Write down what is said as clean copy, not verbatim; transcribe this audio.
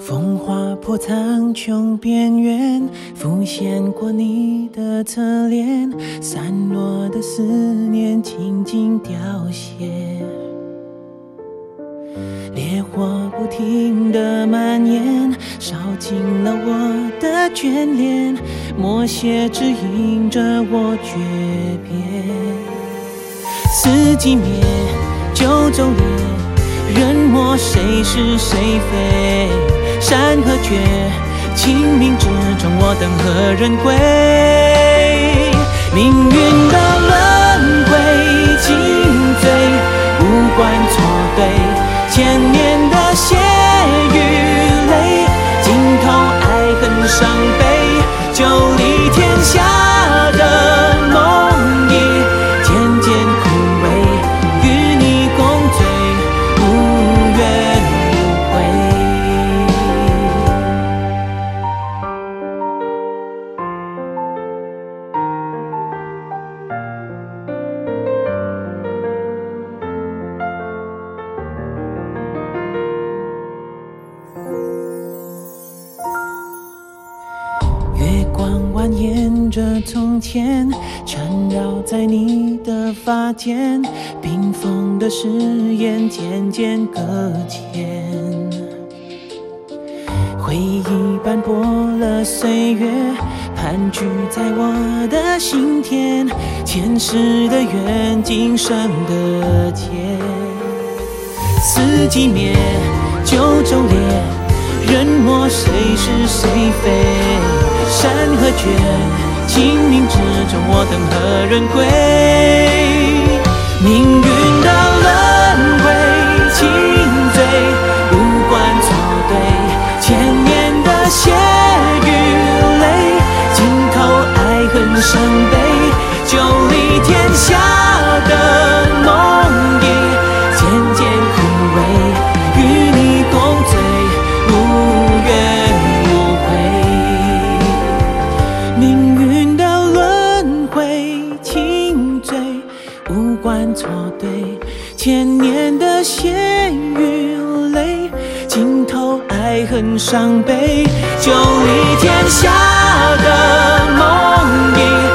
风划破苍穹边缘，浮现过你的侧脸，散落的思念静静凋谢。烈火不停地蔓延，烧尽了我的眷恋，默写指引着我诀别。四季灭，九州裂，人莫谁是谁非。山河绝，清明之中我等何人归？命运的轮回尽醉，无关错对。千年的血与泪，尽头爱恨伤悲。就离天下的梦已渐渐枯萎，与你共醉，无怨无悔。月光蜿蜒着从前，缠绕在你的发间，冰封的誓言渐渐搁浅。回忆斑驳了岁月，盘踞在我的心田，前世的缘，今生的劫。四季灭，九州裂，人莫谁是谁非。山河绝，清明之中我等何人归？命运的轮回尽醉，无关错对。千年的血与泪，尽头爱恨伤悲。就离天下的梦已渐渐枯萎，与你共醉，无怨无悔。命运的轮回尽醉，无关错对。千年的血与泪，尽头爱恨伤悲。就离天下的梦已